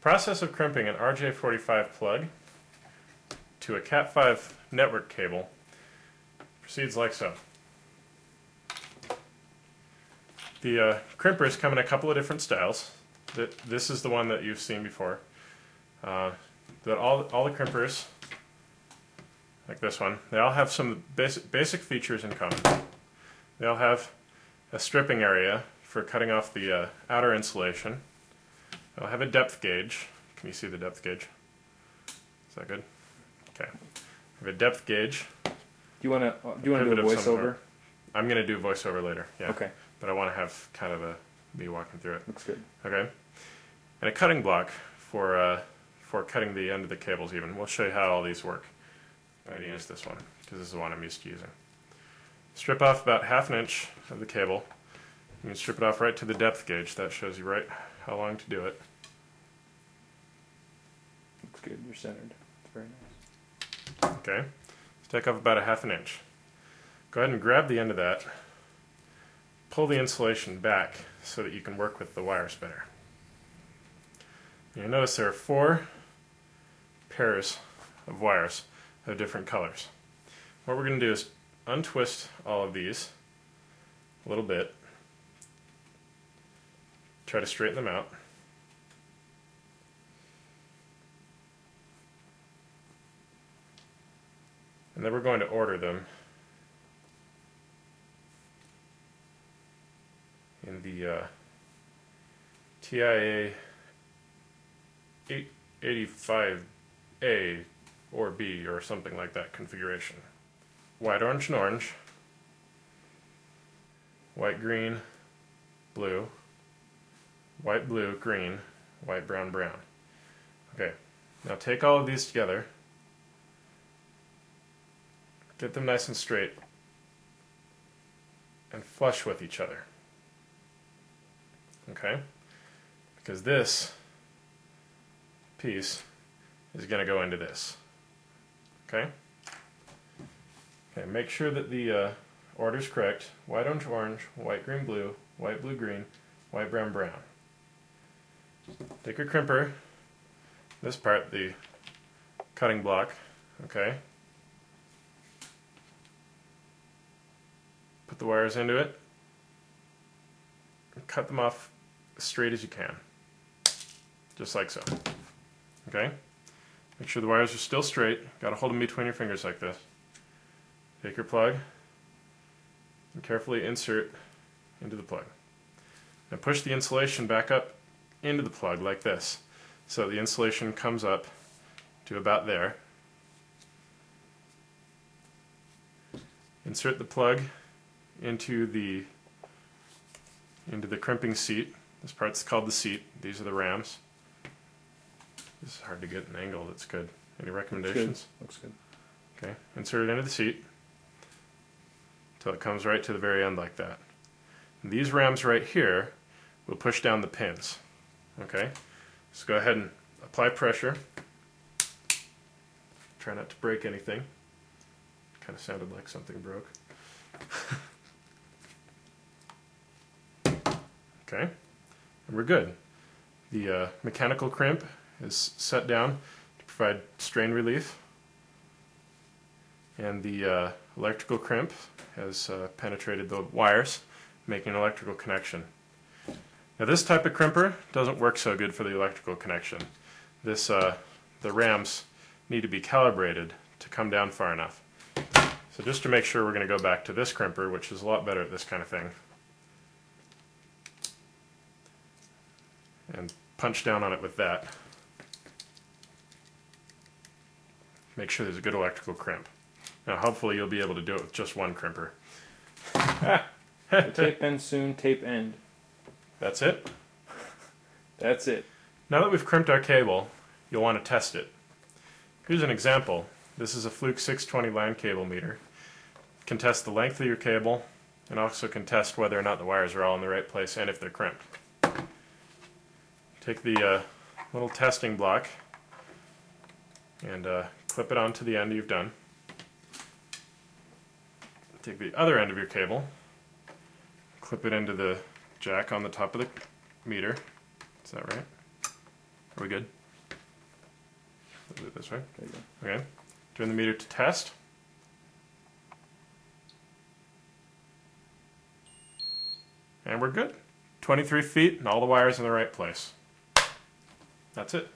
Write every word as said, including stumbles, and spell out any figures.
process of crimping an R J forty-five plug to a cat five network cable proceeds like so. The uh, crimpers come in a couple of different styles. This is the one that you've seen before. Uh, that all, all the crimpers, like this one, they all have some basic, basic features in common. They all have a stripping area for cutting off the uh, outer insulation. They'll have a depth gauge. Can you see the depth gauge? Is that good? Okay. I have a depth gauge. Do you want to do you want to do a voiceover? I'm going to do voiceover later. Yeah. Okay. But I want to have kind of a me walking through it. Looks good. Okay. And a cutting block for uh, for cutting the end of the cables even. We'll show you how all these work. I'm going to use this one because this is the one I'm used to using. Strip off about half an inch of the cable. You can strip it off right to the depth gauge. That shows you right how long to do it. Looks good. You're centered. It's very nice. Okay. Let's take off about a half an inch. Go ahead and grab the end of that. Pull the insulation back so that you can work with the wire spinner. You'll notice there are four pairs of wires of different colors. What we're going to do is untwist all of these a little bit. Try to straighten them out. And then we're going to order them in the uh, T I A eight eighty-five A or B or something like that configuration. White, orange, and orange. White, green, blue. White, blue, green. White, brown, brown. Okay, now take all of these together. Get them nice and straight and flush with each other. Okay? Because this piece is going to go into this. Okay? Okay, make sure that the uh, order is correct. White, orange, orange, white, green, blue, white, blue, green, white, brown, brown. Take your crimper, this part, the cutting block, okay? Put the wires into it, and cut them off as straight as you can, just like so. Okay? Make sure the wires are still straight. Got to hold them between your fingers like this. Take your plug and carefully insert into the plug. Now push the insulation back up into the plug like this, so the insulation comes up to about there. Insert the plug into the into the crimping seat. This part's called the seat. These are the rams. This is hard to get an angle that's good. Any recommendations? Looks good. Looks good. Okay. Insert it into the seat until it comes right to the very end like that. And these rams right here will push down the pins. Okay? So go ahead and apply pressure. Try not to break anything. Kind of sounded like something broke. Okay, and we're good. The uh, mechanical crimp is set down to provide strain relief, and the uh, electrical crimp has uh, penetrated the wires, making an electrical connection. Now this type of crimper doesn't work so good for the electrical connection. This, uh, the rams need to be calibrated to come down far enough. So just to make sure, we're going to go back to this crimper, which is a lot better at this kind of thing. And punch down on it with that. Make sure there's a good electrical crimp. Now hopefully you'll be able to do it with just one crimper. The tape ends soon, tape end. That's it? That's it. Now that we've crimped our cable, you'll want to test it. Here's an example. This is a Fluke six twenty line cable meter. It can test the length of your cable and also can test whether or not the wires are all in the right place and if they're crimped. Take the uh, little testing block and uh, clip it onto the end you've done. Take the other end of your cable, clip it into the jack on the top of the meter. Is that right? Are we good? do it this way. There you go. Okay. Turn the meter to test. And we're good. twenty-three feet and all the wires in the right place. That's it.